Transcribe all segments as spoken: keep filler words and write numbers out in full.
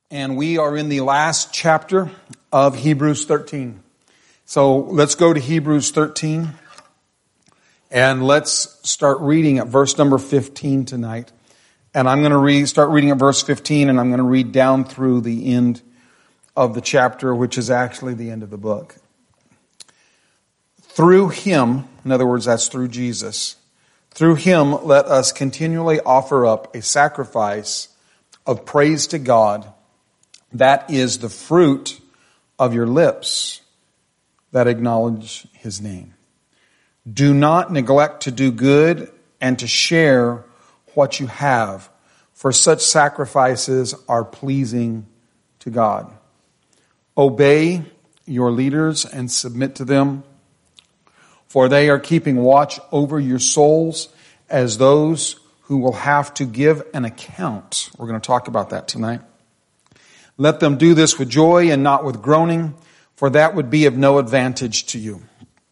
And we are in the last chapter of Hebrews thirteen. So let's go to Hebrews thirteen. And let's start reading at verse number fifteen tonight. And I'm going to read, start reading at verse fifteen, and I'm going to read down through the end of the chapter, which is actually the end of the book. Through him, in other words, that's through Jesus, through him let us continually offer up a sacrifice of praise to God. That is the fruit of your lips that acknowledge his name. Do not neglect to do good and to share what you have, for such sacrifices are pleasing to God. Obey your leaders and submit to them, for they are keeping watch over your souls as those who will have to give an account. We're going to talk about that tonight. Let them do this with joy and not with groaning, for that would be of no advantage to you.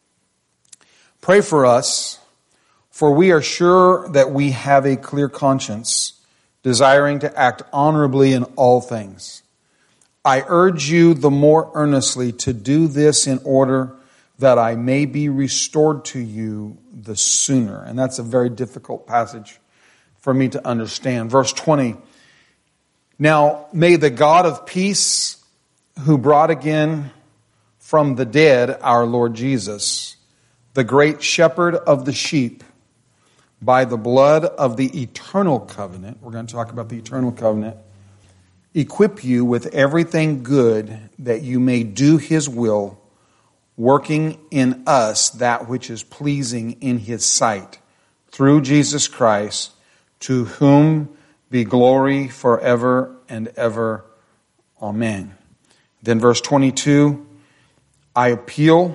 Pray for us, for we are sure that we have a clear conscience, desiring to act honorably in all things. I urge you the more earnestly to do this in order that I may be restored to you the sooner. And that's a very difficult passage for me to understand. Verse twenty. Now, may the God of peace, who brought again from the dead our Lord Jesus, the great shepherd of the sheep, by the blood of the eternal covenant, we're going to talk about the eternal covenant, equip you with everything good that you may do his will, working in us that which is pleasing in his sight, through Jesus Christ, to whom be glory forever and ever. Amen. Then verse twenty-two, I appeal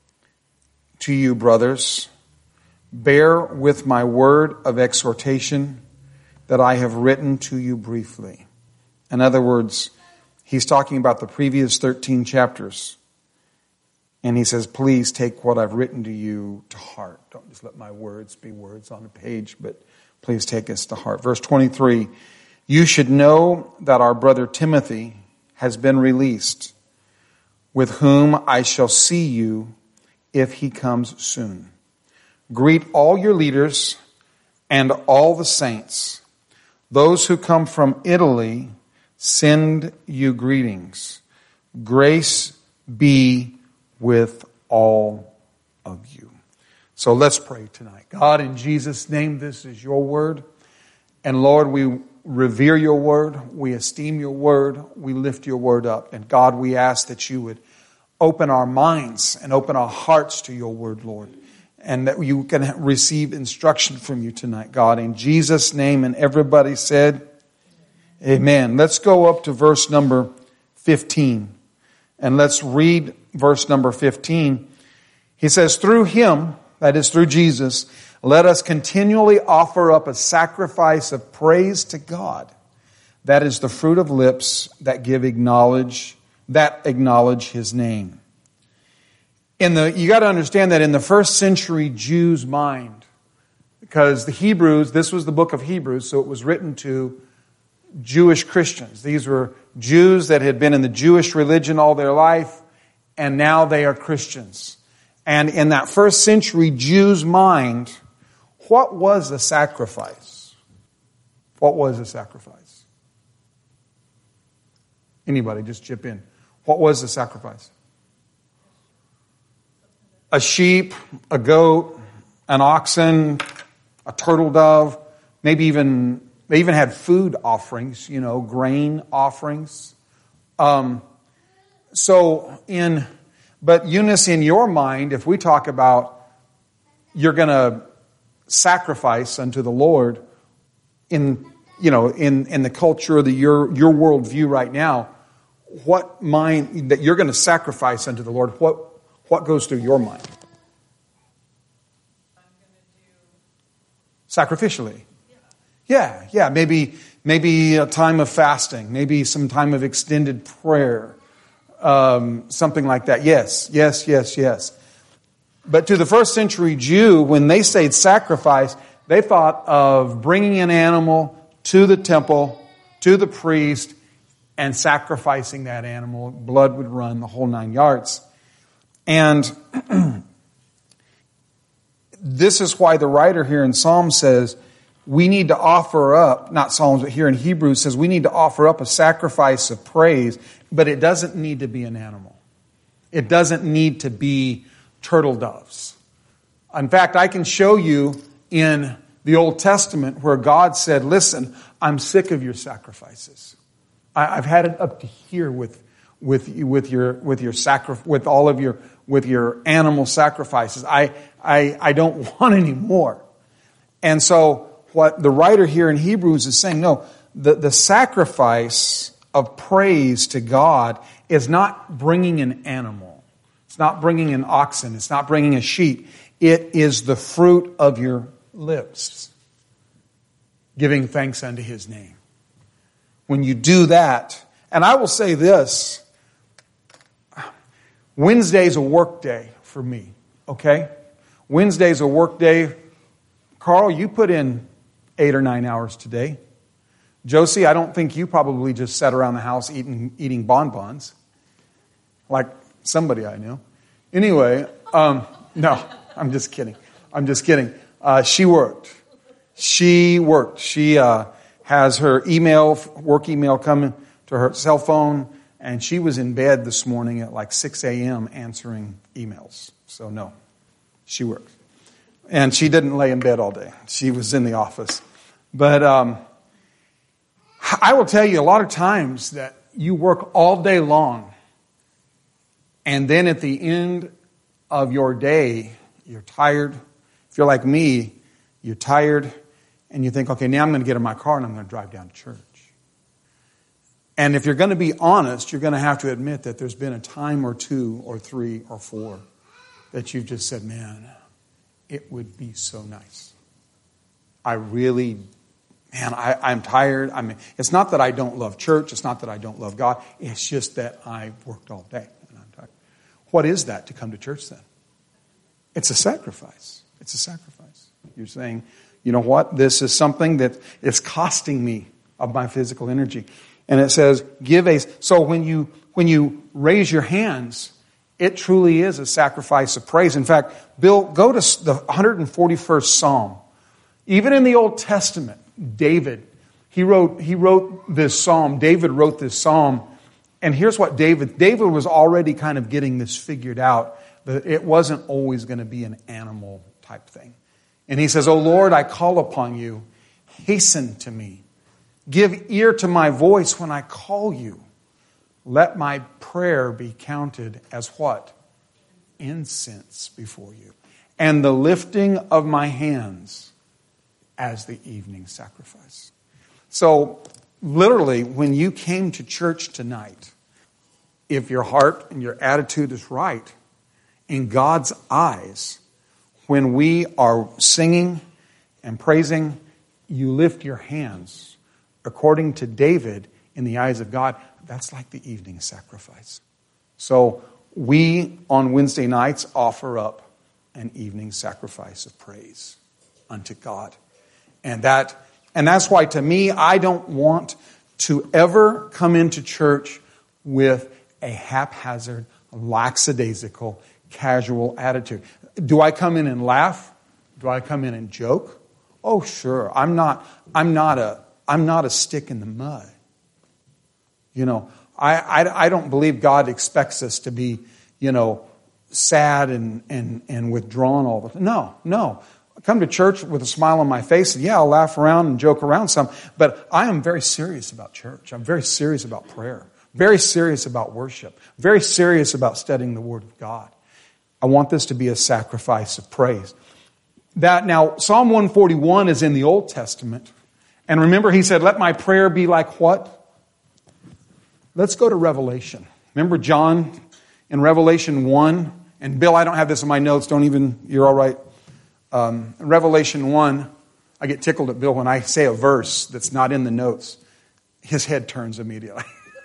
to you, brothers, bear with my word of exhortation that I have written to you briefly. In other words, he's talking about the previous thirteen chapters. And he says, please take what I've written to you to heart. Don't just let my words be words on a page, but please take us to heart. Verse twenty-three, you should know that our brother Timothy has been released, with whom I shall see you if he comes soon. Greet all your leaders and all the saints. Those who come from Italy send you greetings. Grace be with all of you. So let's pray tonight. God, in Jesus' name, this is your word. And Lord, we revere your word. We esteem your word. We lift your word up. And God, we ask that you would open our minds and open our hearts to your word, Lord. And that you can receive instruction from you tonight, God. In Jesus' name, and everybody said, amen. Let's go up to verse number fifteen. And let's read verse number fifteen. He says, through him, that is through Jesus, let us continually offer up a sacrifice of praise to God. That is the fruit of lips that give acknowledge, that acknowledge his name. In the, you got to understand that in the first century Jews' mind, because the Hebrews, this was the book of Hebrews, so it was written to Jewish Christians. These were Jews that had been in the Jewish religion all their life, and now they are Christians. And in that first century Jews' mind, what was a sacrifice? What was a sacrifice? Anybody, just chip in. What was the sacrifice? A sheep, a goat, an oxen, a turtle dove, maybe even, they even had food offerings, you know, grain offerings. Um, so in, but Eunice, in your mind, if we talk about you're going to sacrifice unto the Lord in, you know, in, in the culture of the, your, your worldview right now, what mind that you're going to sacrifice unto the Lord, what, what goes through your mind? I'm going to do sacrificially. Yeah, yeah, maybe maybe a time of fasting, maybe some time of extended prayer, um, something like that. Yes, yes, yes, yes. But to the first century Jew, when they said sacrifice, they thought of bringing an animal to the temple, to the priest, and sacrificing that animal. Blood would run, the whole nine yards. And this is why the writer here in Psalms says, we need to offer up, not Psalms, but here in Hebrews says we need to offer up a sacrifice of praise, but it doesn't need to be an animal. It doesn't need to be turtle doves. In fact, I can show you in the Old Testament where God said, listen, I'm sick of your sacrifices. I, I've had it up to here with, with, with your, with your sacri- with all of your, with your animal sacrifices. I, I, I don't want any more. And so what the writer here in Hebrews is saying, no, the, the sacrifice of praise to God is not bringing an animal. It's not bringing an oxen. It's not bringing a sheep. It is the fruit of your lips, giving thanks unto His name. When you do that, and I will say this, Wednesday's a work day for me, okay? Wednesday's a work day. Carl, you put in eight or nine hours today. Josie, I don't think you probably just sat around the house eating eating bonbons, like somebody I knew. Anyway, um, no, I'm just kidding. I'm just kidding. Uh, she worked. She worked. She uh, has her email, work email coming to her cell phone, and she was in bed this morning at like six a.m. answering emails. So no, she worked. And she didn't lay in bed all day. She was in the office. But um, I will tell you a lot of times that you work all day long, and then at the end of your day, you're tired. If you're like me, you're tired, and you think, okay, now I'm going to get in my car and I'm going to drive down to church. And if you're going to be honest, you're going to have to admit that there's been a time or two or three or four that you've just said, man, it would be so nice. I really, man, I, I'm tired. I mean, it's not that I don't love church. It's not that I don't love God. It's just that I've worked all day and I'm tired. What is that to come to church then? It's a sacrifice. It's a sacrifice. You're saying, you know what? This is something that is costing me of my physical energy. And it says, give a, so when you, when you raise your hands, it truly is a sacrifice of praise. In fact, Bill, go to the one hundred forty-first Psalm. Even in the Old Testament, David, he wrote, he wrote this Psalm. David wrote this Psalm. And here's what David, David was already kind of getting this figured out, that it wasn't always going to be an animal type thing. And he says, "O Lord, I call upon you. Hasten to me. Give ear to my voice when I call you. Let my prayer be counted as what? Incense before you. And the lifting of my hands as the evening sacrifice." So, literally, when you came to church tonight, if your heart and your attitude is right, in God's eyes, when we are singing and praising, you lift your hands. According to David, in the eyes of God, that's like the evening sacrifice. So we, on Wednesday nights, offer up an evening sacrifice of praise unto God. And that, and that's why, to me, I don't want to ever come into church with a haphazard, lackadaisical, casual attitude. Do I come in and laugh? Do I come in and joke? Oh, sure. I'm not, I'm not a, I'm not a stick in the mud. You know, I, I, I don't believe God expects us to be, you know, sad and, and, and withdrawn all the time. No, no. I come to church with a smile on my face, and yeah, I'll laugh around and joke around some, but I am very serious about church. I'm very serious about prayer. Very serious about worship. Very serious about studying the Word of God. I want this to be a sacrifice of praise. That now, Psalm one forty-one is in the Old Testament. And remember, he said, let my prayer be like what? Let's go to Revelation. Remember John in Revelation one? And Bill, I don't have this in my notes. Don't even, you're all right. Um, in Revelation one, I get tickled at Bill when I say a verse that's not in the notes. His head turns immediately.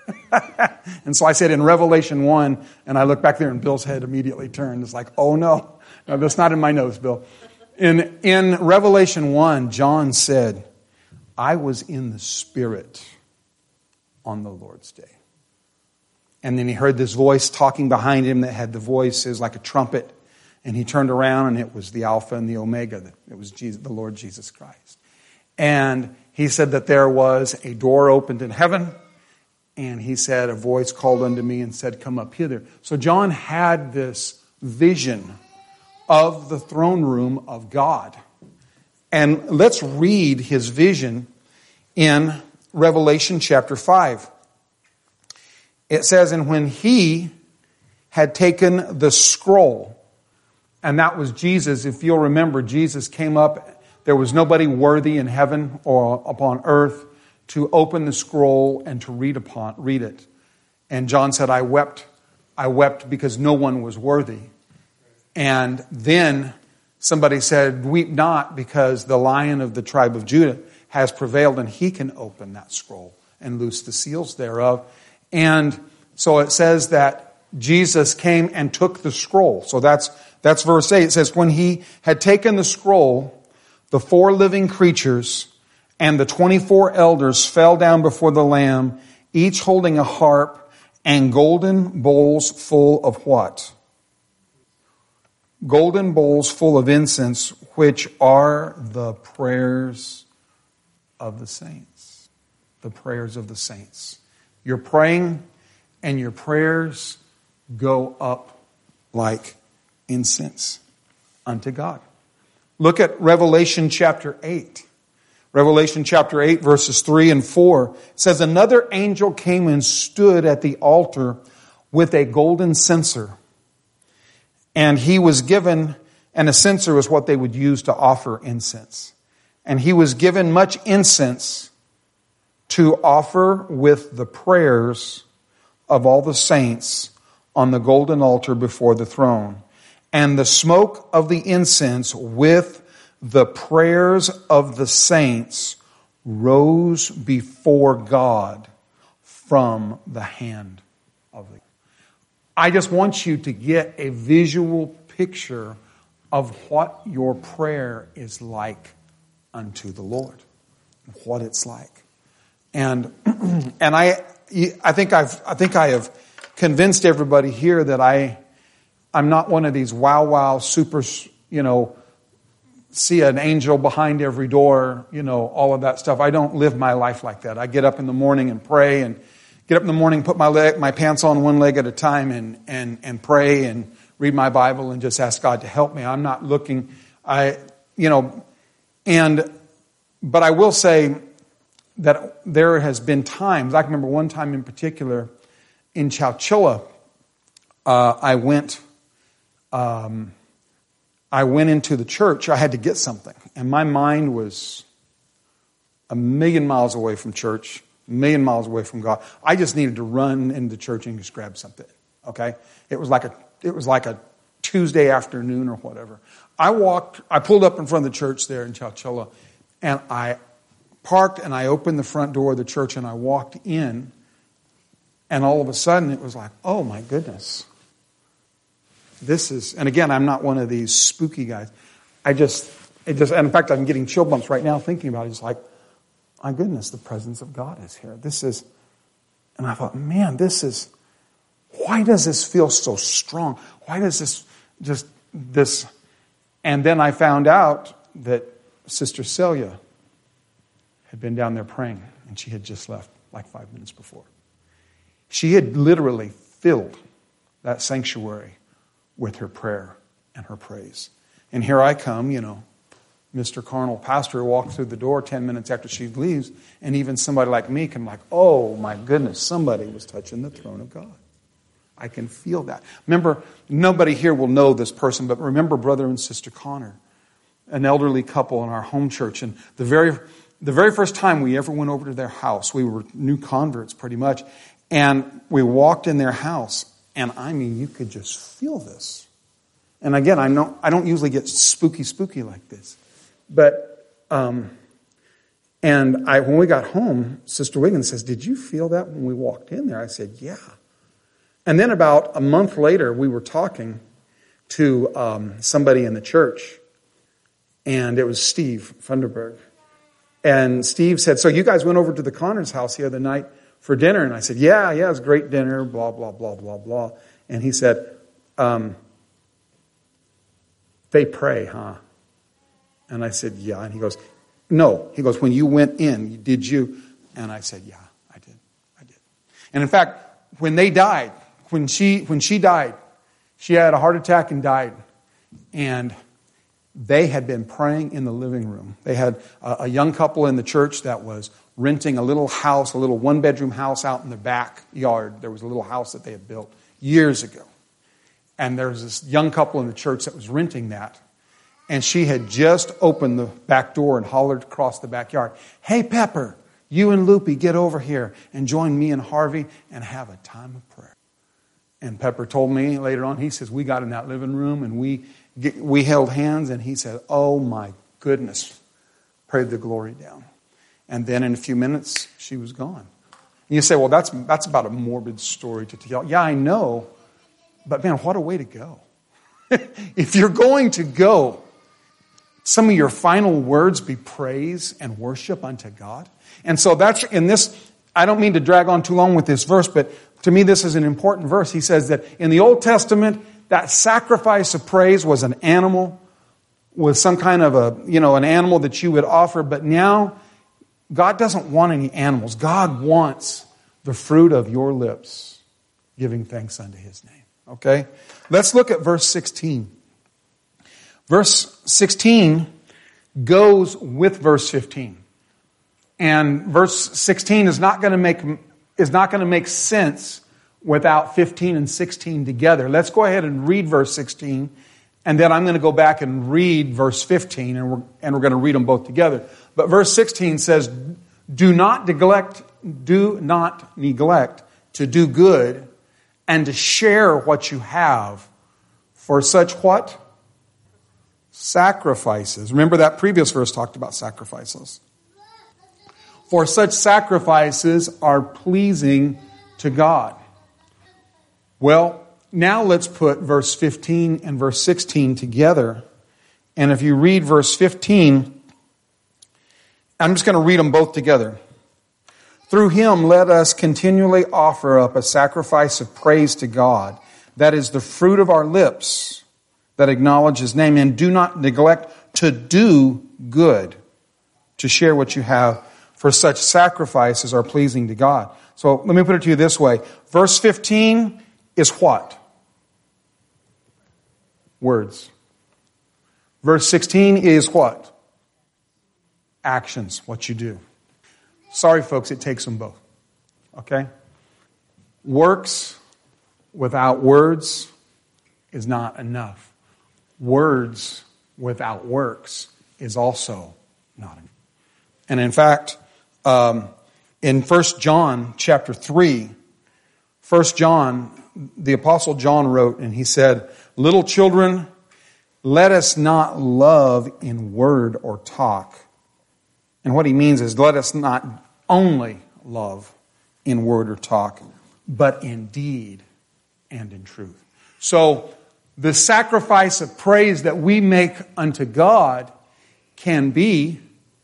And so I said in Revelation one, and I look back there and Bill's head immediately turned. It's like, oh no. No, that's not in my notes, Bill. In, in Revelation one, John said, I was in the Spirit on the Lord's day. And then he heard this voice talking behind him that had the voice is like a trumpet. And he turned around and it was the Alpha and the Omega. It was Jesus, the Lord Jesus Christ. And he said that there was a door opened in heaven. And he said, a voice called unto me and said, come up hither. So John had this vision of the throne room of God. And let's read his vision in Revelation chapter five. It says, and when he had taken the scroll, and that was Jesus, if you'll remember, Jesus came up, there was nobody worthy in heaven or upon earth to open the scroll and to read upon read it. And John said, I wept, I wept because no one was worthy. And then somebody said, weep not, because the Lion of the tribe of Judah has prevailed, and he can open that scroll and loose the seals thereof. And so it says that Jesus came and took the scroll. So that's that's verse eight. It says, when he had taken the scroll, the four living creatures and the twenty-four elders fell down before the Lamb, each holding a harp and golden bowls full of what? Golden bowls full of incense, which are the prayers of the saints. The prayers of the saints. You're praying, and your prayers go up like incense unto God. Look at Revelation chapter eight. Revelation chapter eight, verses three and four. It says, another angel came and stood at the altar with a golden censer. And he was given, and a censer was what they would use to offer incense. And he was given much incense to offer with the prayers of all the saints on the golden altar before the throne. And the smoke of the incense with the prayers of the saints rose before God from the hand of the... I just want you to get a visual picture of what your prayer is like unto the Lord. What it's like. And and I I think I've I think I have convinced everybody here that I I'm not one of these wow wow super, you know, see an angel behind every door, you know, all of that stuff. I don't live my life like that. I get up in the morning and pray, and get up in the morning, put my leg, my pants on one leg at a time, and and and pray and read my Bible and just ask God to help me. I'm not looking, I you know, and but I will say that there has been times, I can remember one time in particular, in Chowchilla, uh, I went, um, I went into the church. I had to get something, and my mind was a million miles away from church, a million miles away from God. I just needed to run into church and just grab something. Okay, it was like a, it was like a Tuesday afternoon or whatever. I walked, I pulled up in front of the church there in Chowchilla, and I parked, and I opened the front door of the church, and I walked in, and all of a sudden it was like, oh my goodness. This is, and again, I'm not one of these spooky guys. I just, it just, and in fact, I'm getting chill bumps right now thinking about it. It's like, my goodness, the presence of God is here. This is, and I thought, man, this is, why does this feel so strong? Why does this just, this, and then I found out that Sister Celia had been down there praying, and she had just left like five minutes before. She had literally filled that sanctuary with her prayer and her praise. And here I come, you know, Mister Carnal Pastor walked through the door ten minutes after she leaves, and even somebody like me can like, oh my goodness, somebody was touching the throne of God. I can feel that. Remember, nobody here will know this person, but remember Brother and Sister Connor, an elderly couple in our home church, and the very the very first time we ever went over to their house, we were new converts pretty much, and we walked in their house, and I mean, you could just feel this. And again, I know I don't usually get spooky, spooky like this, but um, and I when we got home, Sister Wiggins says, "Did you feel that when we walked in there?" I said, "Yeah." And then about a month later, we were talking to um, somebody in the church, and it was Steve Funderburg. And Steve said, "So you guys went over to the Connors' house the other night for dinner? And I said, yeah, yeah, it was a great dinner, blah, blah, blah, blah, blah. And he said, um, they pray, huh? And I said, yeah. And he goes, no. He goes, when you went in, did you? And I said, yeah, I did. I did. And in fact, when they died, when she when she died, she had a heart attack and died. And they had been praying in the living room. They had a, a young couple in the church that was renting a little house, a little one-bedroom house out in the backyard. There was a little house that they had built years ago. And there was this young couple in the church that was renting that. And she had just opened the back door and hollered across the backyard, hey, Pepper, you and Loopy get over here and join me and Harvey and have a time of prayer. And Pepper told me later on, he says, we got in that living room and we we held hands, and he said, oh my goodness, prayed the glory down. And then in a few minutes, she was gone. And you say, well, that's that's about a morbid story to tell. Yeah, I know, but man, what a way to go. If you're going to go, some of your final words be praise and worship unto God. And so that's in this, I don't mean to drag on too long with this verse, but to me this is an important verse. He says that in the Old Testament, that sacrifice of praise was an animal, was some kind of a, you know, an animal that you would offer. But now, God doesn't want any animals. God wants the fruit of your lips, giving thanks unto His name. Okay? Let's look at verse sixteen. Verse sixteen goes with verse fifteen. And verse sixteen is not going to make, is not going to make sense without fifteen and sixteen together. Let's go ahead and read verse sixteen, and then I'm going to go back and read verse fifteen, and we're, and we're going to read them both together. But verse sixteen says, do not neglect, do not neglect to do good and to share what you have, for such what? Sacrifices. Remember that previous verse talked about sacrifices. For such sacrifices are pleasing to God. Well, now let's put verse fifteen and verse sixteen together. And if you read verse fifteen, I'm just going to read them both together. Through Him let us continually offer up a sacrifice of praise to God. That is the fruit of our lips that acknowledge His name. And do not neglect to do good, to share what you have, for such sacrifices are pleasing to God. So let me put it to you this way. Verse fifteen is what? Words. Verse sixteen is what? Actions, what you do. Sorry, folks, it takes them both. Okay? Works without words is not enough. Words without works is also not enough. And in fact, um, in First John chapter three, First John, the Apostle John wrote, and he said, little children, let us not love in word or talk. And what he means is let us not only love in word or talk, but in deed and in truth. So the sacrifice of praise that we make unto God can be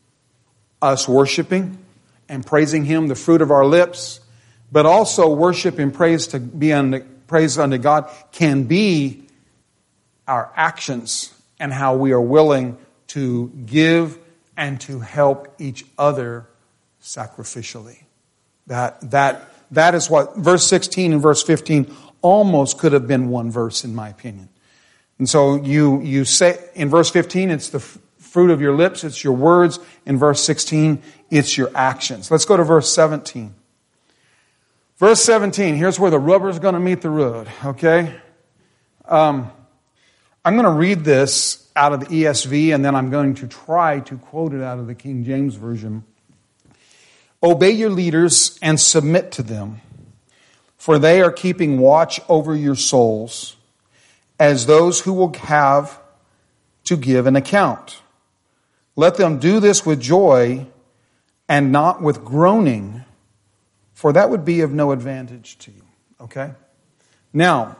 us worshiping and praising Him, the fruit of our lips, but also worship and praise to be unto, praise unto God can be our actions and how we are willing to give and to help each other sacrificially. That that that is what verse sixteen and verse fifteen almost could have been one verse, in my opinion. And so you you say in verse fifteen, it's the fruit of your lips, it's your words. In verse sixteen, it's your actions. Let's go to verse seventeen. Verse seventeen, here's where the rubber's going to meet the road, okay? Um, I'm going to read this out of the E S V, and then I'm going to try to quote it out of the King James Version. Obey your leaders and submit to them, for they are keeping watch over your souls as those who will have to give an account. Let them do this with joy and not with groaning, for that would be of no advantage to you. Okay? Now,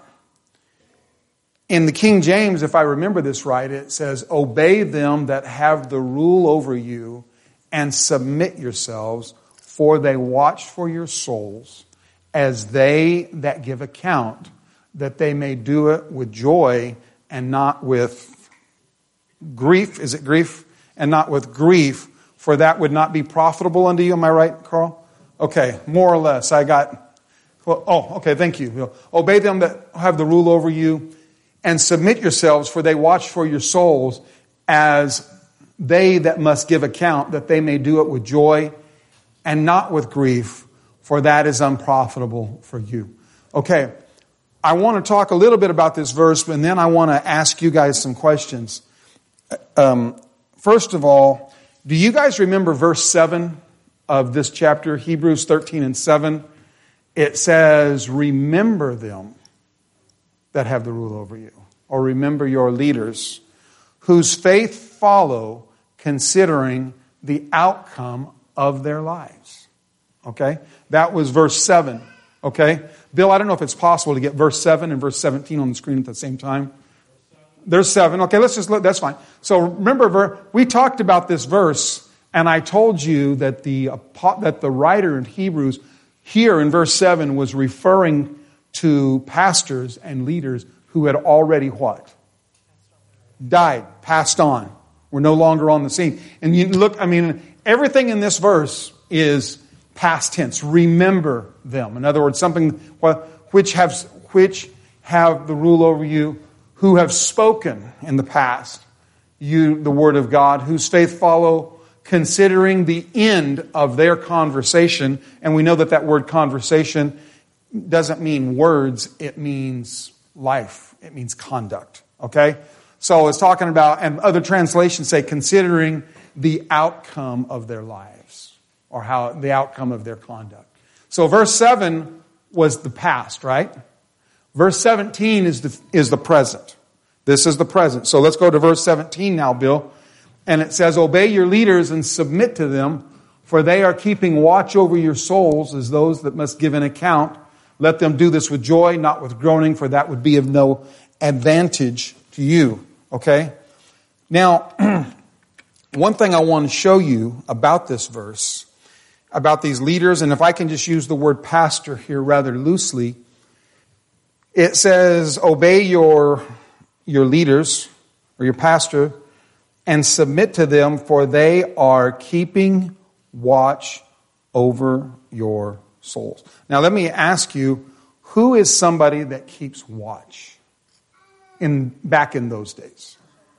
in the King James, if I remember this right, it says, obey them that have the rule over you and submit yourselves, for they watch for your souls, as they that give account, that they may do it with joy and not with grief. Is it grief? And not with grief, for that would not be profitable unto you. Am I right, Carl? Okay, more or less. I got, well, oh, okay, thank you. Obey them that have the rule over you, and submit yourselves, for they watch for your souls, as they that must give account, that they may do it with joy and not with grief, for that is unprofitable for you. Okay, I want to talk a little bit about this verse, and then I want to ask you guys some questions. Um, first of all, do you guys remember verse seven of this chapter, Hebrews thirteen and seven? It says, remember them that have the rule over you, or remember your leaders, whose faith follow, considering the outcome of their lives. Okay? That was verse seven. Okay? Bill, I don't know if it's possible to get verse seven and verse seventeen on the screen at the same time. There's seven. Okay, let's just look. That's fine. So remember, we talked about this verse, and I told you that the that the writer in Hebrews here in verse seven was referring to pastors and leaders who had already what? Died, passed on. We're no longer on the scene. And you look, I mean, everything in this verse is past tense. Remember them. In other words, something which have which have the rule over you, who have spoken in the past, you, the word of God, whose faith follow, considering the end of their conversation. And we know that that word conversation doesn't mean words, it means life. It means conduct. Okay? So it's talking about, and other translations say, considering the outcome of their lives, or how the outcome of their conduct. So verse seven was the past, right? Verse seventeen is the, is the present. This is the present. So let's go to verse seventeen now, Bill. And it says, obey your leaders and submit to them, for they are keeping watch over your souls as those that must give an account. Let them do this with joy, not with groaning, for that would be of no advantage to you. Okay? Now, one thing I want to show you about this verse, about these leaders, and if I can just use the word pastor here rather loosely, it says, obey your, your leaders, or your pastor, and submit to them, for they are keeping watch over your souls. Now let me ask you, who is somebody that keeps watch in back in those days?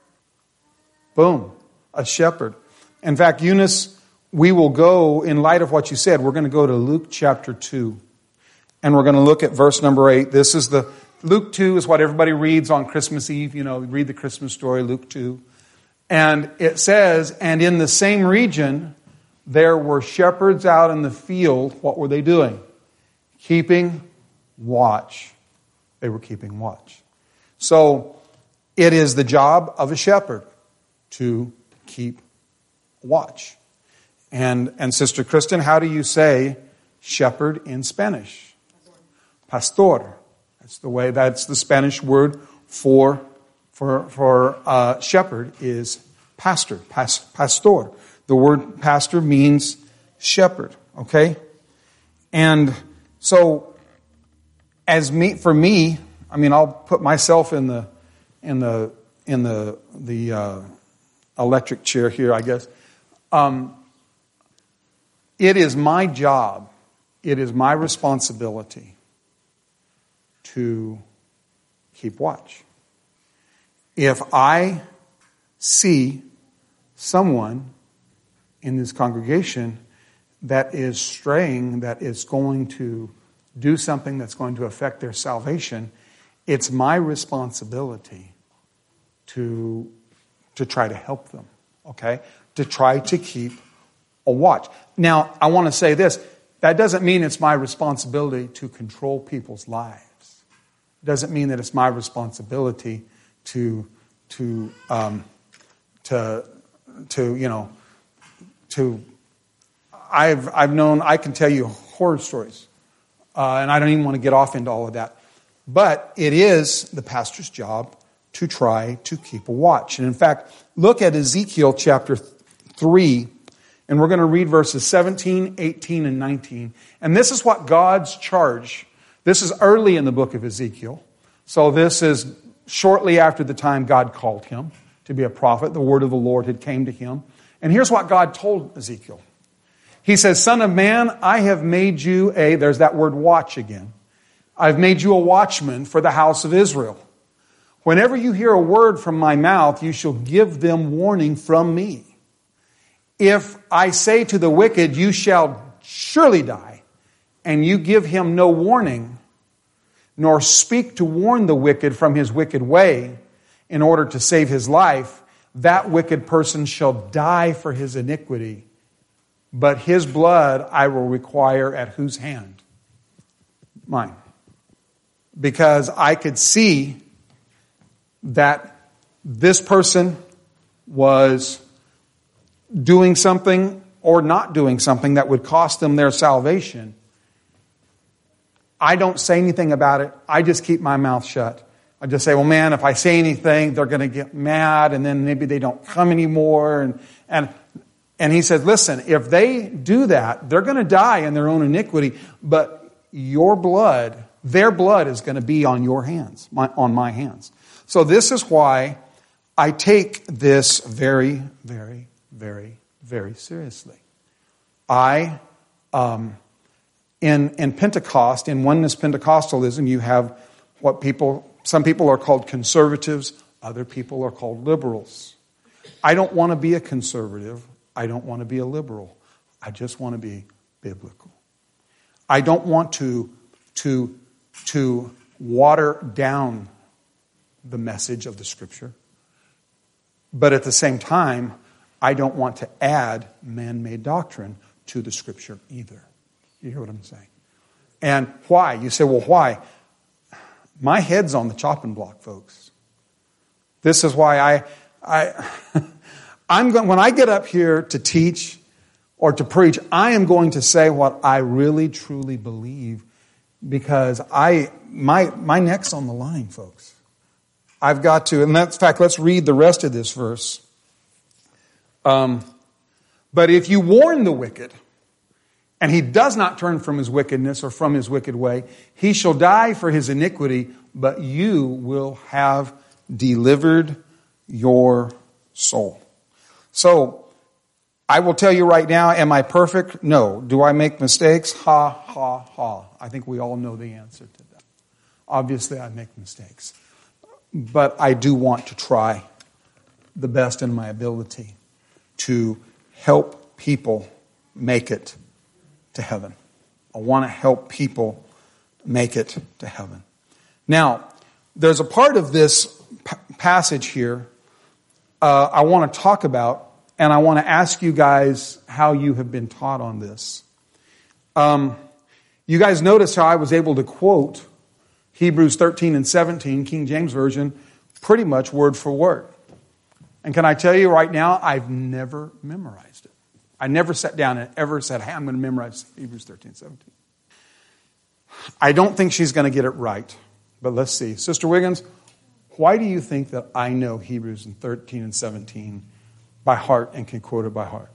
Boom, a shepherd. In fact, Eunice, we will go, in light of what you said, we're going to go to Luke chapter two. And we're going to look at verse number eight. This is the, Luke two is what everybody reads on Christmas Eve. You know, read the Christmas story, Luke two. And it says, and in the same region, there were shepherds out in the field. What were they doing? Keeping watch. They were keeping watch. So, it is the job of a shepherd to keep watch. And, and Sister Kristen, how do you say shepherd in Spanish? Pastor. That's the way, that's the Spanish word for For for uh, shepherd is pastor, pas, pastor. The word pastor means shepherd. Okay, and so as me for me, I mean, I'll put myself in the in the in the the uh, electric chair here, I guess. Um, it is my job, it is my responsibility to keep watch. If I see someone in this congregation that is straying, that is going to do something that's going to affect their salvation, it's my responsibility to, to try to help them, okay? To try to keep a watch. Now, I want to say this. That doesn't mean it's my responsibility to control people's lives. It doesn't mean that it's my responsibility to to um, to to you know to I've I've known I can tell you horror stories, uh, and I don't even want to get off into all of that. But it is the pastor's job to try to keep a watch. And in fact, look at Ezekiel chapter three And we're going to read verses seventeen, eighteen, and nineteen. And this is what God's charge. This is early in the book of Ezekiel. So this is shortly after the time God called him to be a prophet. The word of the Lord had came to him. And here's what God told Ezekiel. He says, Son of man, I have made you a, there's that word watch again. I've made you a watchman for the house of Israel. Whenever you hear a word from my mouth, you shall give them warning from me. If I say to the wicked, you shall surely die, and you give him no warning, nor speak to warn the wicked from his wicked way in order to save his life, that wicked person shall die for his iniquity, but his blood I will require at whose hand? Mine. Because I could see that this person was doing something or not doing something that would cost them their salvation. I don't say anything about it. I just keep my mouth shut. I just say, well, man, if I say anything, they're going to get mad, and then maybe they don't come anymore. And and and he said, listen, if they do that, they're going to die in their own iniquity, but your blood, their blood is going to be on your hands, my, on my hands. So this is why I take this very, very, very, very seriously. I, um, in, in Pentecost, in oneness Pentecostalism, you have what people, some people are called conservatives, other people are called liberals. I don't want to be a conservative. I don't want to be a liberal. I just want to be biblical. I don't want to, to, to water down the message of the Scripture. But at the same time, I don't want to add man-made doctrine to the Scripture either. You hear what I'm saying? And why? You say, well, why? My head's on the chopping block, folks. This is why I, I, I'm going, when I get up here to teach or to preach, I am going to say what I really, truly believe, because I, my, my neck's on the line, folks. I've got to, and that's, in fact, let's read the rest of this verse. Um, but if you warn the wicked, and he does not turn from his wickedness or from his wicked way, he shall die for his iniquity, but you will have delivered your soul. So, I will tell you right now, am I perfect? No. Do I make mistakes? Ha, ha, ha. I think we all know the answer to that. Obviously, I make mistakes. But I do want to try the best in my ability to help people make it to heaven. I want to help people make it to heaven. Now, there's a part of this p- passage here uh, I want to talk about, and I want to ask you guys how you have been taught on this. Um, you guys notice how I was able to quote Hebrews thirteen and seventeen, King James Version, pretty much word for word. And can I tell you right now, I've never memorized it. I never sat down and ever said, hey, I'm going to memorize Hebrews thirteen, seventeen. I don't think she's going to get it right, but let's see. Sister Wiggins, why do you think that I know Hebrews thirteen and seventeen by heart and can quote it by heart?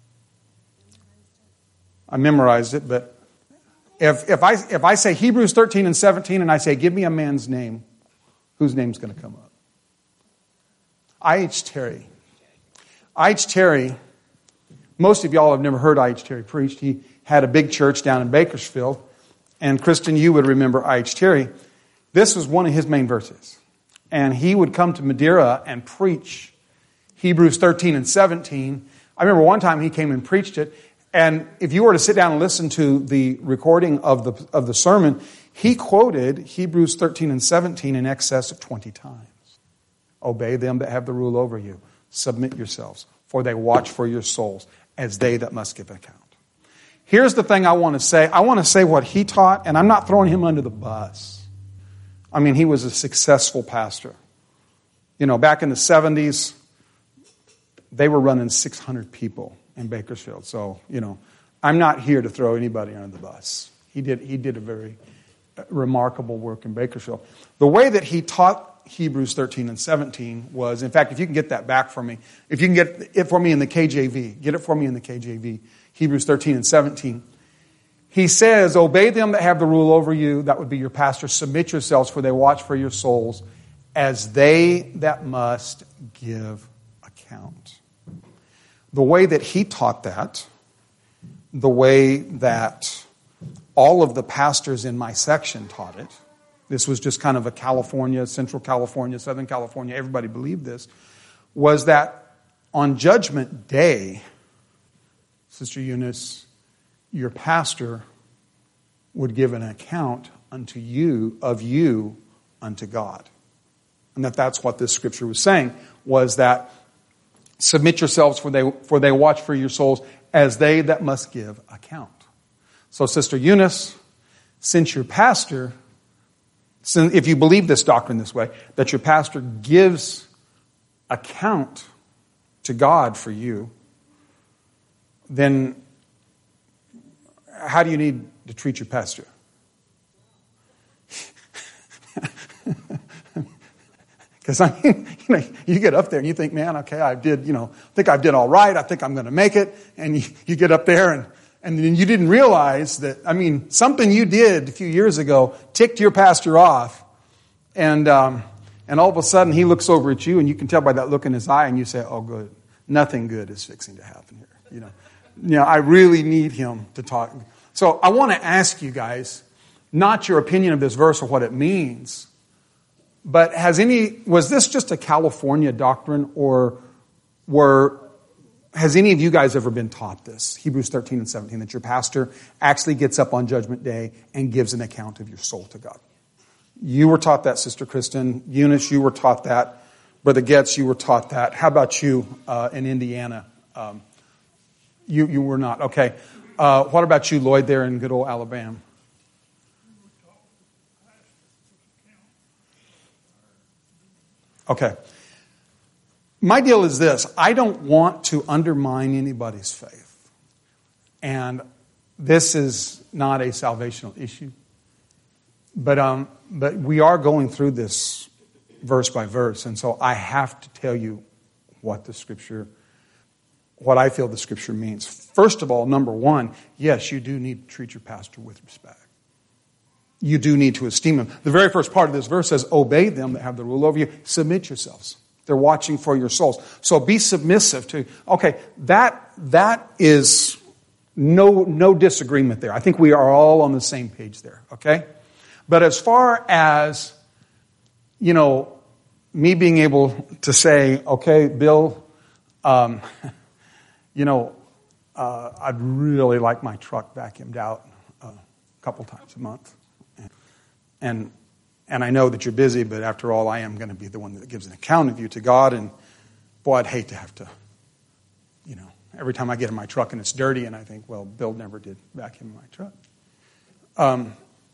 I memorized it, but if if I if I say Hebrews thirteen and seventeen and I say, give me a man's name, whose name's going to come up? I H Terry. I H Terry, most of y'all have never heard I H Terry preached. He had a big church down in Bakersfield. And Kristen, you would remember I H Terry. This was one of his main verses. And he would come to Madeira and preach Hebrews thirteen and seventeen. I remember one time he came and preached it. And if you were to sit down and listen to the recording of the of the sermon, he quoted Hebrews thirteen and seventeen in excess of twenty times. Obey them that have the rule over you. Submit yourselves, for they watch for your souls, as they that must give account. Here's the thing I want to say. I want to say what he taught, and I'm not throwing him under the bus. I mean, he was a successful pastor. You know, back in the seventies, they were running six hundred people in Bakersfield. So, you know, I'm not here to throw anybody under the bus. He did, he did a very remarkable work in Bakersfield. The way that he taught Hebrews thirteen and seventeen was, in fact, if you can get that back for me, if you can get it for me in the K J V, get it for me in the K J V, Hebrews thirteen and seventeen. He says, obey them that have the rule over you, that would be your pastor, submit yourselves, for they watch for your souls, as they that must give account. The way that he taught that, the way that all of the pastors in my section taught it, this was just kind of a California, Central California, Southern California, everybody believed this, was that on Judgment Day, Sister Eunice, your pastor would give an account unto you, of you, unto God. And that that's what this scripture was saying, was that submit yourselves, for they, for they watch for your souls, as they that must give account. So, Sister Eunice, since your pastor, since, if you believe this doctrine this way, that your pastor gives account to God for you, then how do you need to treat your pastor? Because I mean, you know, you get up there and you think, man, okay, I did, you know, I think I did all right. I think I'm going to make it. And you, you get up there and, and then you didn't realize that, I mean, something you did a few years ago ticked your pastor off. And, um, and all of a sudden he looks over at you and you can tell by that look in his eye and you say, oh, good. Nothing good is fixing to happen here. You know, you know, I really need him to talk. So I want to ask you guys, not your opinion of this verse or what it means, but has any, was this just a California doctrine, or were, has any of you guys ever been taught this? Hebrews thirteen and seventeen, that your pastor actually gets up on Judgment Day and gives an account of your soul to God. You were taught that, Sister Kristen. Eunice, you were taught that. Brother Getz, you were taught that. How about you uh, in Indiana? Um, you, you were not. Okay. Uh, what about you, Lloyd, there in good old Alabama? Okay. My deal is this. I don't want to undermine anybody's faith. And this is not a salvational issue. But um, but we are going through this verse by verse. And so I have to tell you what the Scripture, what I feel the Scripture means. First of all, number one, yes, you do need to treat your pastor with respect. You do need to esteem him. The very first part of this verse says, obey them that have the rule over you. Submit yourselves. They're watching for your souls. So be submissive to, okay, that that is no, no disagreement there. I think we are all on the same page there, okay? But as far as, you know, me being able to say, okay, Bill, um, you know, uh, I'd really like my truck vacuumed out uh, a couple times a month. And and I know that you're busy, but after all, I am going to be the one that gives an account of you to God. And boy, I'd hate to have to, you know, every time I get in my truck and it's dirty and I think, well, Bill never did vacuum my truck. Um,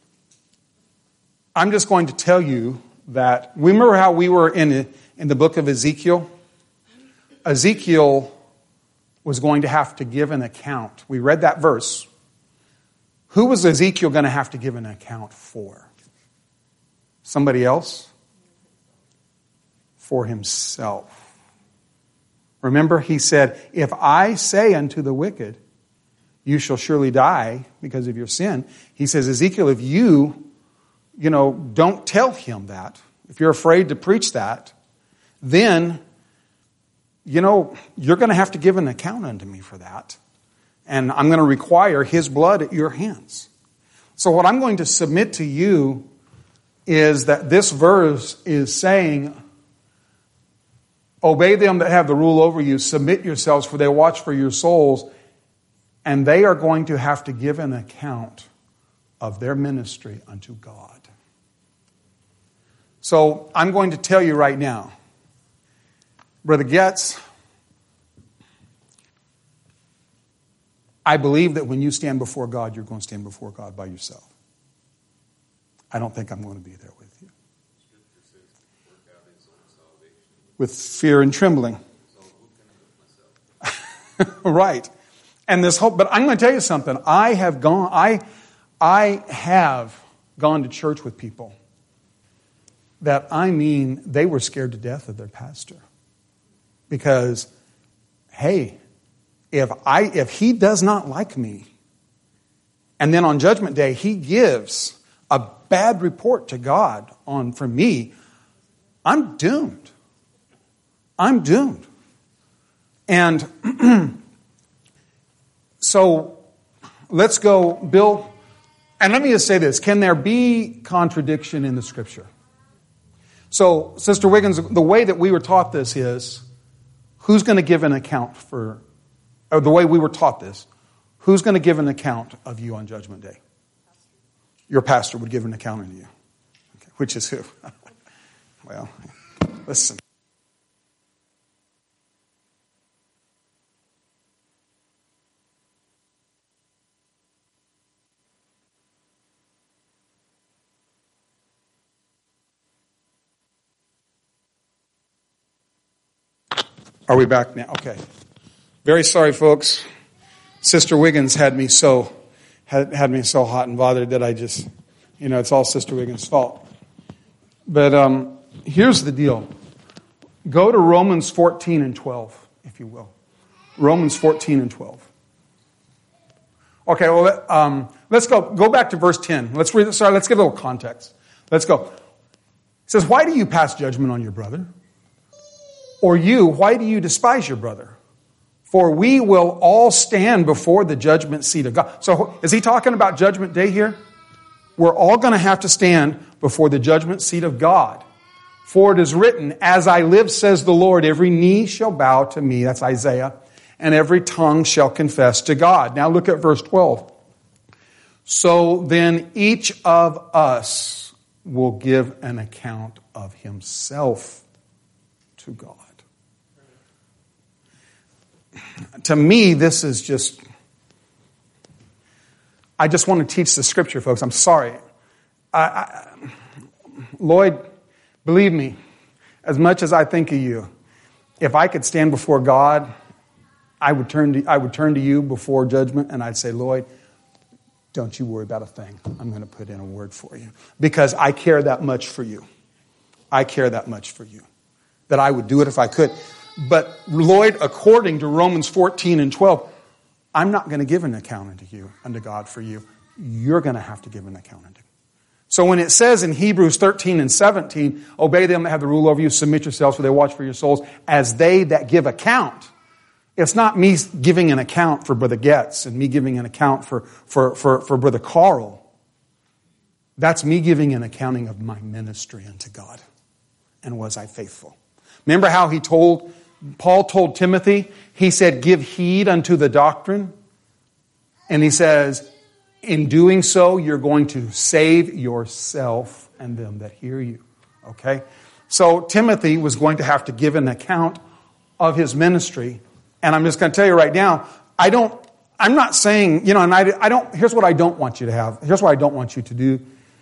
I'm just going to tell you that, remember how we were in, in the book of Ezekiel? Ezekiel was going to have to give an account. We read that verse. Who was Ezekiel going to have to give an account for? Somebody else? For himself. Remember, he said, if I say unto the wicked, you shall surely die because of your sin. He says, Ezekiel, if you, you know, don't tell him that, if you're afraid to preach that, then, you know, you're going to have to give an account unto me for that. And I'm going to require his blood at your hands. So what I'm going to submit to you is that this verse is saying, obey them that have the rule over you, submit yourselves, for they watch for your souls, and they are going to have to give an account of their ministry unto God. So I'm going to tell you right now, Brother Getz, I believe that when you stand before God, you're going to stand before God by yourself. I don't think I'm going to be there with you. With fear and trembling. Right. And this hope, but I'm going to tell you something. I have gone, I, I have gone to church with people that, I mean, they were scared to death of their pastor. Because, hey, if I if he does not like me, and then on Judgment Day he gives a bad report to God on for me, I'm doomed. I'm doomed. And so let's go, Bill. And let me just say this. Can there be contradiction in the Scripture? So, Sister Wiggins, the way that we were taught this is, who's going to give an account for, or the way we were taught this, who's going to give an account of you on Judgment Day? Your pastor would give an account of you. Okay. Which is who? Well, listen. Are we back now? Okay. Very sorry, folks. Sister Wiggins had me so had, had me so hot and bothered that I just, you know, it's all Sister Wiggins' fault. But um, here's the deal. Go to Romans fourteen and twelve, if you will. Romans fourteen and twelve. Okay, well, um, let's go. Go back to verse ten. Let's read. Sorry, let's give a little context. Let's go. It says, "Why do you pass judgment on your brother? Or you, why do you despise your brother? For we will all stand before the judgment seat of God." So is he talking about Judgment Day here? We're all going to have to stand before the judgment seat of God. "For it is written, as I live, says the Lord, every knee shall bow to me," that's Isaiah, "and every tongue shall confess to God." Now look at verse twelve. "So then each of us will give an account of himself to God." To me, this is just, I just want to teach the Scripture, folks. I'm sorry. I, I, Lloyd, believe me, as much as I think of you, if I could stand before God, I would turn to, I would turn to you before judgment and I'd say, "Lloyd, don't you worry about a thing. I'm going to put in a word for you. Because I care that much for you. I care that much for you. That I would do it if I could." But Lloyd, according to Romans fourteen and twelve, I'm not going to give an account unto you, unto God for you. You're going to have to give an account unto. So when it says in Hebrews thirteen and seventeen, "Obey them that have the rule over you, submit yourselves, for they watch for your souls, as they that give account." It's not me giving an account for Brother Getz and me giving an account for, for, for, for Brother Carl. That's me giving an accounting of my ministry unto God. And was I faithful? Remember how he told, Paul told Timothy, he said, "Give heed unto the doctrine." And he says, in doing so, you're going to save yourself and them that hear you. Okay? So Timothy was going to have to give an account of his ministry. And I'm just going to tell you right now, I don't, I'm not saying, you know, and I, I don't, here's what I don't want you to have. Here's what I don't want you to do.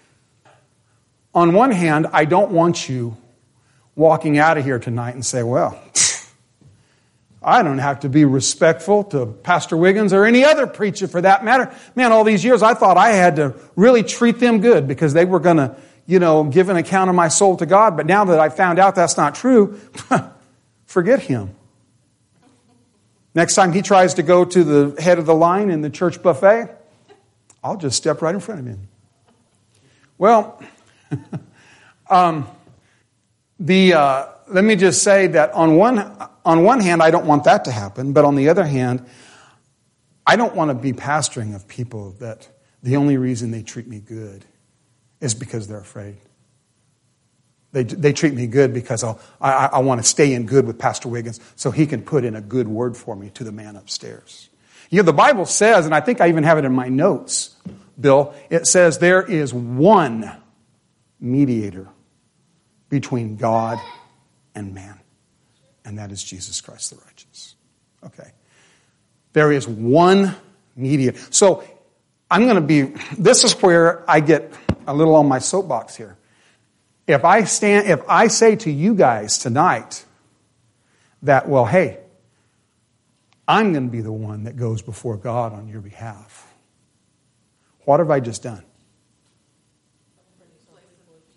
On one hand, I don't want you walking out of here tonight and say, "Well, I don't have to be respectful to Pastor Wiggins or any other preacher for that matter. Man, all these years I thought I had to really treat them good because they were going to, you know, give an account of my soul to God. But now that I found out that's not true, forget him. Next time he tries to go to the head of the line in the church buffet, I'll just step right in front of him." Well, um, the uh, let me just say that on one on one hand, I don't want that to happen, but on the other hand, I don't want to be pastoring of people that the only reason they treat me good is because they're afraid. They they treat me good because I'll, I I want to stay in good with Pastor Wiggins so he can put in a good word for me to the man upstairs. You know, the Bible says, and I think I even have it in my notes, Bill, it says there is one mediator between God and man, and that is Jesus Christ the righteous. Okay. There is one mediator. So I'm going to be, this is where I get a little on my soapbox here. If I stand, if I say to you guys tonight that, well, hey, I'm going to be the one that goes before God on your behalf, what have I just done?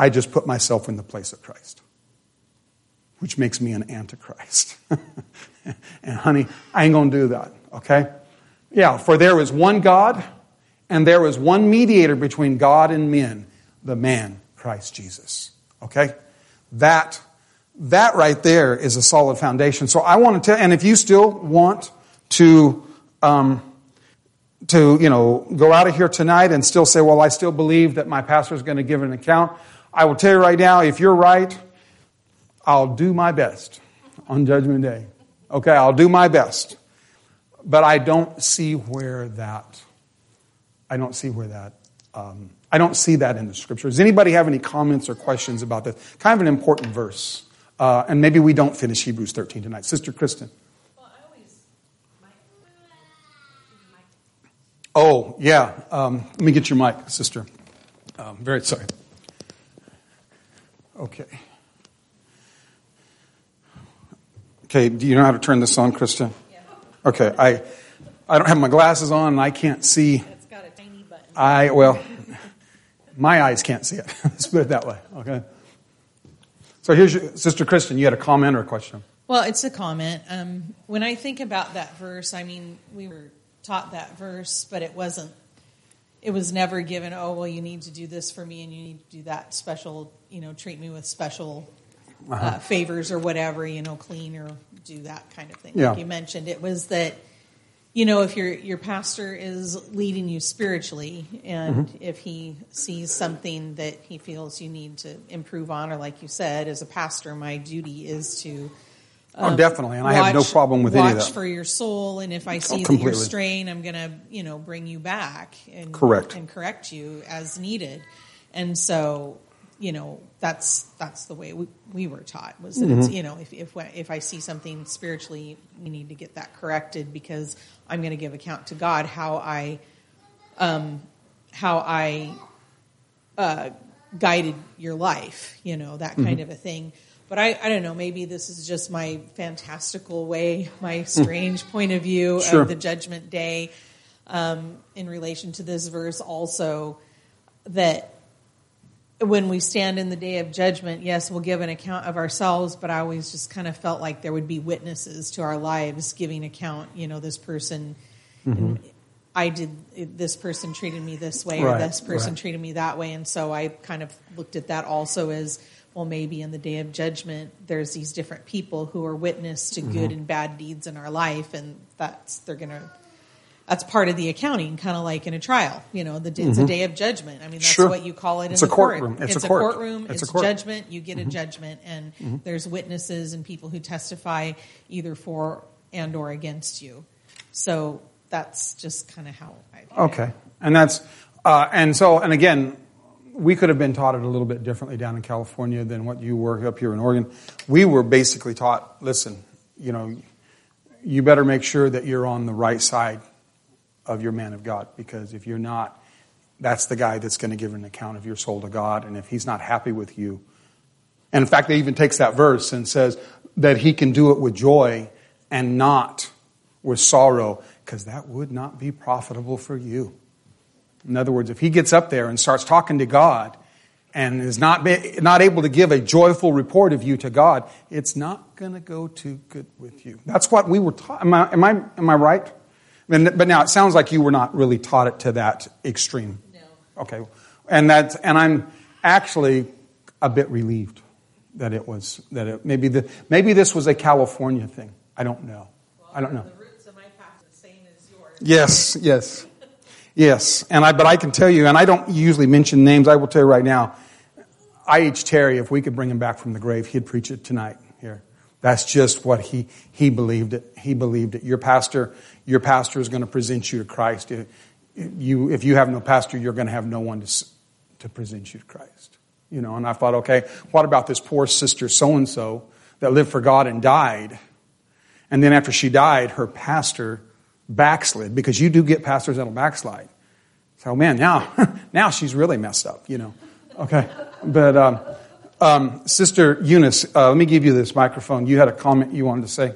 I just put myself in the place of Christ, which makes me an antichrist. And honey, I ain't going to do that, okay? Yeah, for there is one God, and there is one mediator between God and men, the man, Christ Jesus. Okay? That, that right there is a solid foundation. So I want to tell, and if you still want to, um, to, you know, go out of here tonight and still say, well, I still believe that my pastor is going to give an account, I will tell you right now, if you're right, I'll do my best on Judgment Day. Okay, I'll do my best. But I don't see where that, I don't see where that, um, I don't see that in the Scripture. Does anybody have any comments or questions about this? Kind of an important verse. Uh, and maybe we don't finish Hebrews thirteen tonight. Sister Kristen. Well, I always, my, my. Oh, yeah. Um, let me get your mic, sister. Um, very sorry. Okay. Okay, do you know how to turn this on, Kristen? Yeah. Okay, I I don't have my glasses on and I can't see. It's got a tiny button. I, well, my eyes can't see it. Let's put it that way, okay? So here's your, Sister Kristen, you had a comment or a question? Well, it's a comment. Um, when I think about that verse, I mean, we were taught that verse, but it wasn't, it was never given, oh, well, you need to do this for me and you need to do that special, you know, treat me with special uh-huh. uh, favors or whatever, you know, clean or do that kind of thing. Yeah. Like you mentioned, it was that, you know, if your your pastor is leading you spiritually and mm-hmm. if he sees something that he feels you need to improve on, or like you said, as a pastor, my duty is to Um, oh, definitely, and watch, I have no problem with any of that. Watch for your soul, and if I see oh, that you're straying, I'm going to, you know, bring you back and correct and correct you as needed. And so, you know, that's that's the way we, we were taught, was that mm-hmm. it's, you know, if if if I see something spiritually, we need to get that corrected because I'm going to give account to God how I, um, how I, uh, guided your life, you know, that kind mm-hmm. of a thing. But I, I don't know, maybe this is just my fantastical way, my strange point of view sure. of the judgment day um, in relation to this verse also, that when we stand in the day of judgment, yes, we'll give an account of ourselves, but I always just kind of felt like there would be witnesses to our lives giving account, you know, this person, mm-hmm. I did, this person treated me this way, right, or this person right. treated me that way, and so I kind of looked at that also as, well, maybe in the day of judgment, there's these different people who are witness to mm-hmm. good and bad deeds in our life, and that's they're gonna. That's part of the accounting, kind of like in a trial. You know, the, it's mm-hmm. a day of judgment. I mean, that's sure. what you call it it's in a the courtroom. court. It's, it's a, a court. courtroom. It's, it's a court. judgment. You get mm-hmm. a judgment, and mm-hmm. there's witnesses and people who testify either for and or against you. So that's just kind of how I. Okay, it. and that's uh, and so and again. We could have been taught it a little bit differently down in California than what you were up here in Oregon. We were basically taught, listen, you know, you better make sure that you're on the right side of your man of God, because if you're not, that's the guy that's going to give an account of your soul to God, and if he's not happy with you. And in fact, it even takes that verse and says that he can do it with joy and not with sorrow, because that would not be profitable for you. In other words, if he gets up there and starts talking to God and is not be, not able to give a joyful report of you to God, it's not going to go too good with you. That's what we were taught. Am I, am I, am I right? I mean, but now it sounds like you were not really taught it to that extreme. No. Okay. And that's, and I'm actually a bit relieved that it was, that it, maybe the, maybe this was a California thing. I don't know. Well, I don't know. The roots of my past are the same as yours. Yes, yes. Yes, and I, but I can tell you, and I don't usually mention names, I will tell you right now, I H Terry, if we could bring him back from the grave, he'd preach it tonight here. That's just what he, he believed it. He believed it. Your pastor, your pastor is going to present you to Christ. If you, if you have no pastor, you're going to have no one to, to present you to Christ. You know, and I thought, okay, what about this poor sister so-and-so that lived for God and died? And then after she died, her pastor backslid, because you do get pastors that'll backslide. So man, now now she's really messed up, you know. Okay, but um, um, Sister Eunice, uh, let me give you this microphone. You had a comment you wanted to say.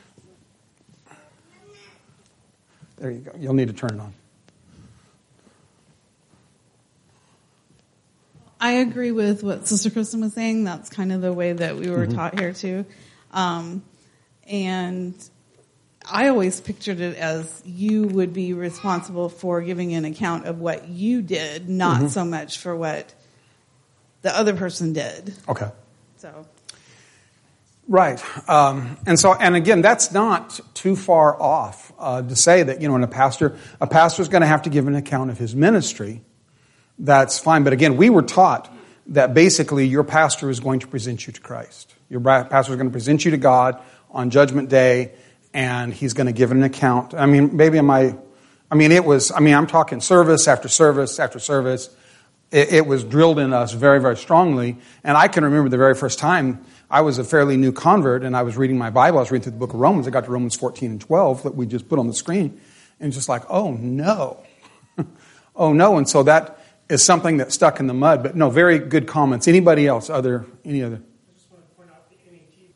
There you go. You'll need to turn it on. I agree with what Sister Kristen was saying. That's kind of the way that we were mm-hmm. taught here too. Um, and I always pictured it as you would be responsible for giving an account of what you did, not mm-hmm. so much for what the other person did. Okay. So. Right. Um, and so, and again, that's not too far off uh, to say that, you know, when a pastor, a pastor is going to have to give an account of his ministry. That's fine. But again, we were taught that basically your pastor is going to present you to Christ. Your pastor is going to present you to God on Judgment Day, and he's going to give an account. I mean, maybe am I, I mean, it was, I mean, I'm talking service after service after service. It, it was drilled in us very, very strongly. And I can remember the very first time I was a fairly new convert, and I was reading my Bible. I was reading through the book of Romans. I got to Romans fourteen and twelve that we just put on the screen. And just like, oh, no. oh, no. And so that is something that stuck in the mud. But no, very good comments. Anybody else? Other, any other? I just want to point out the N E T.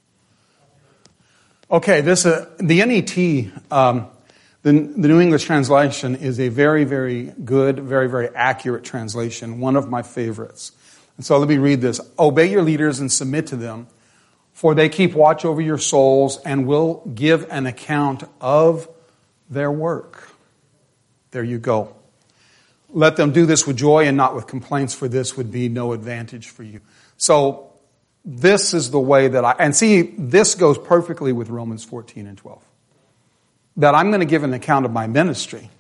Okay, this uh, the N E T, um, the, the New English translation is a very, very good, very, very accurate translation. One of my favorites. And so let me read this. Obey your leaders and submit to them, for they keep watch over your souls and will give an account of their work. There you go. Let them do this with joy and not with complaints, for this would be no advantage for you. So this is the way that I, and see, this goes perfectly with Romans fourteen and twelve. That I'm going to give an account of my ministry.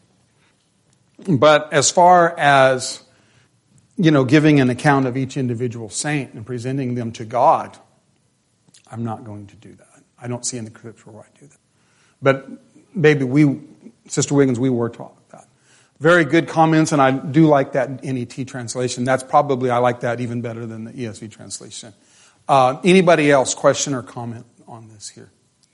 But as far as, you know, giving an account of each individual saint and presenting them to God, I'm not going to do that. I don't see in the scripture where I do that. But maybe we, Sister Wiggins, we were taught that. Very good comments, and I do like that N E T translation. That's probably, I like that even better than the E S V translation. Uh, anybody else, question or comment on this here?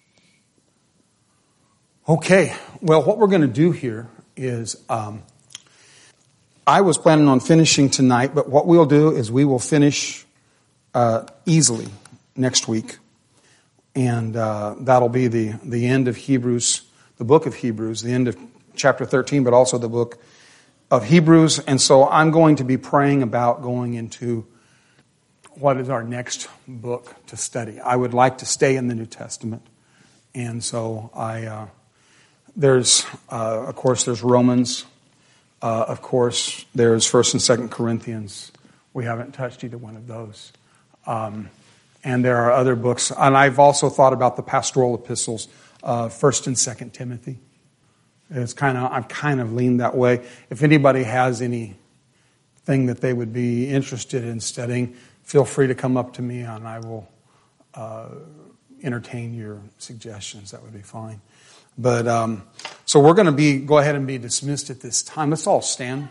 Okay, well, what we're going to do here is, um, I was planning on finishing tonight, but what we'll do is we will finish uh, easily next week. And uh, that'll be the, the end of Hebrews, the book of Hebrews, the end of chapter thirteen, but also the book of Hebrews. And so I'm going to be praying about going into what is our next book to study. I would like to stay in the New Testament. And so I, uh, there's, uh, of course, there's Romans. Uh, of course, there's First and Second Corinthians. We haven't touched either one of those. Um, and there are other books. And I've also thought about the pastoral epistles, uh, First and Second Timothy. It's kind of, I've kind of leaned that way. If anybody has anything that they would be interested in studying, feel free to come up to me and I will uh, entertain your suggestions. That would be fine. But um, so we're going to be go ahead and be dismissed at this time. Let's all stand.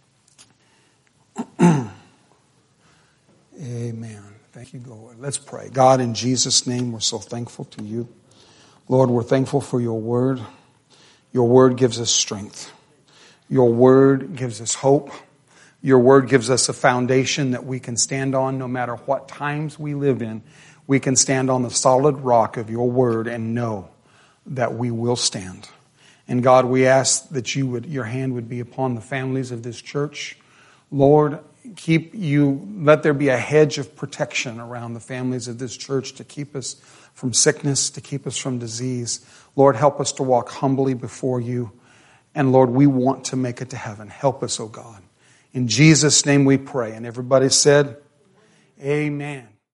Amen. Thank you, Lord. Let's pray. God, in Jesus' name, we're so thankful to you. Lord, we're thankful for your word. Your word gives us strength. Your word gives us hope. Your word gives us a foundation that we can stand on no matter what times we live in. We can stand on the solid rock of your word and know that we will stand. And God, we ask that you would, your hand would be upon the families of this church. Lord, keep you, let there be a hedge of protection around the families of this church to keep us from sickness, to keep us from disease. Lord, help us to walk humbly before you. And Lord, we want to make it to heaven. Help us, oh God. In Jesus' name we pray. And everybody said, amen.